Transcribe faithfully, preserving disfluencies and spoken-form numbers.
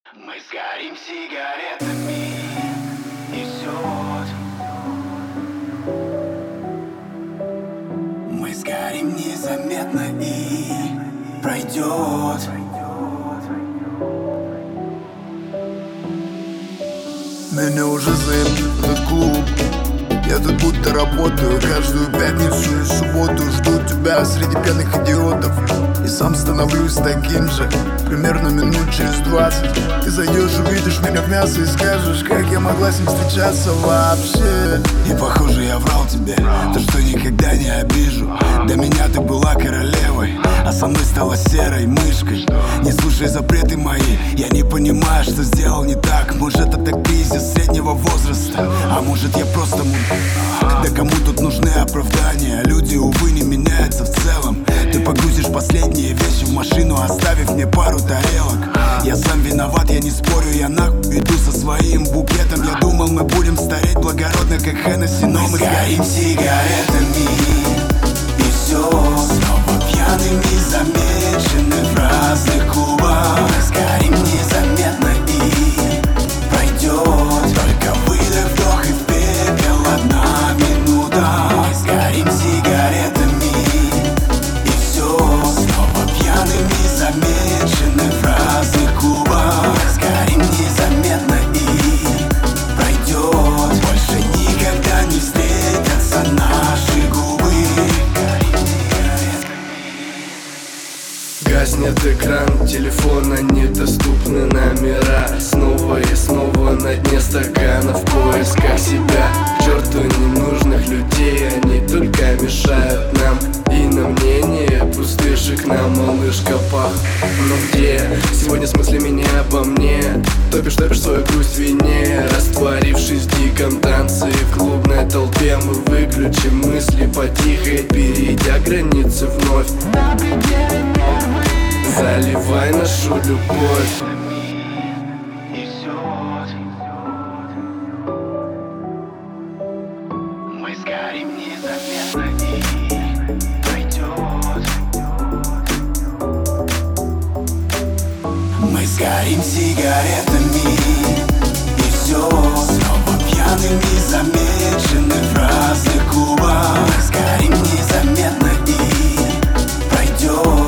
Мы сгорим сигаретами, и все. Мы сгорим незаметно, и пройдет. Меня уже заебли в этот клуб. Я тут будто работаю каждую пятницу и субботу. Жду тебя среди пьяных идиотов. И сам становлюсь таким же примерно минут через двадцать. Ты зайдешь, увидишь меня в мясо и скажешь, как я могла с ним встречаться вообще. И похоже я врал тебе, то что никогда не обижу. До меня ты была королевой, а со мной стала серой мышкой. Не слушай запреты мои, я не понимаю, что сделал не так. Может это кризис среднего возраста, а может я просто мудак. Да кому тут нужны оправдания? Люди, увы, не меняются в целом. Ты погрузишь последние вещи в машину, оставив мне пару тарелок. Я сам виноват, я не спорю, я нахуй иду со своим букетом. Я думал, мы будем стареть благородно, как Хеннесси, но мы сгорим сигаретами, и все. Снова пьяными замечены в разных клубах. Мы сгорим незаметно, и пройдет. Только выдох, вдох и в пепел одна минута. Мы сгорим сигаретами, и все. Снова пьяными замечены в разных клубах. Мы сгорим незаметно, и пройдет. Больше никогда не встретятся наши губы. Гаснет экран телефона, недоступны номера. Снова и снова на дне стакана в поисках себя. К черту ненужных людей, они только мешают нам. И на мнение пустышек на малышка пах. Но где сегодня с мыслями не обо мне? Топишь, топишь свою грусть в вине. Растворившись в диком танце и в клубной толпе, мы выключим мысли потихо, перейдя границы вновь. Заливай нашу любовь. Мы сгорим незаметно, и пройдет. Мы сгорим сигаретами, и все. Снова пьяными замечены в разных клубах. Мы сгорим незаметно, и пройдет.